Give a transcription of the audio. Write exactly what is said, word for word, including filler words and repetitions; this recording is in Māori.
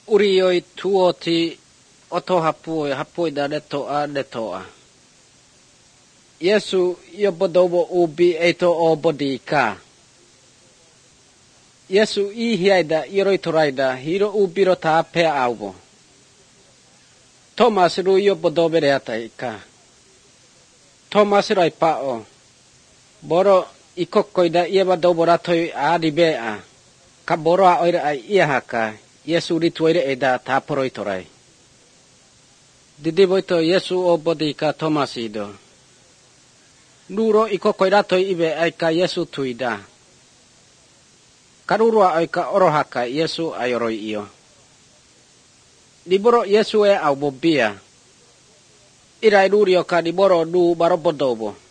Urioi tuoti oto hapui hapui da detoa detoa. Yesu yobodobo ubi eto o bodika. Yesu ihiaida iroitoraida hiro ubiro tape aubo. Thomas ru yobodobe reataika. Thomas rai pao. Boro ikokoida ieba doboratoi adibea. Kaboro a oira ai iahaka. Yesu rituere eda taporoitorai. Didiboito Yesu o bodika Thomas ido. Nuro ikokoiratoi ibe aika Yesu tuida. Karurua aika orohaka Yesu ayoroi iyo. Diboro Yesu e au bobia. Irai rurio ka diboro du barobodobo.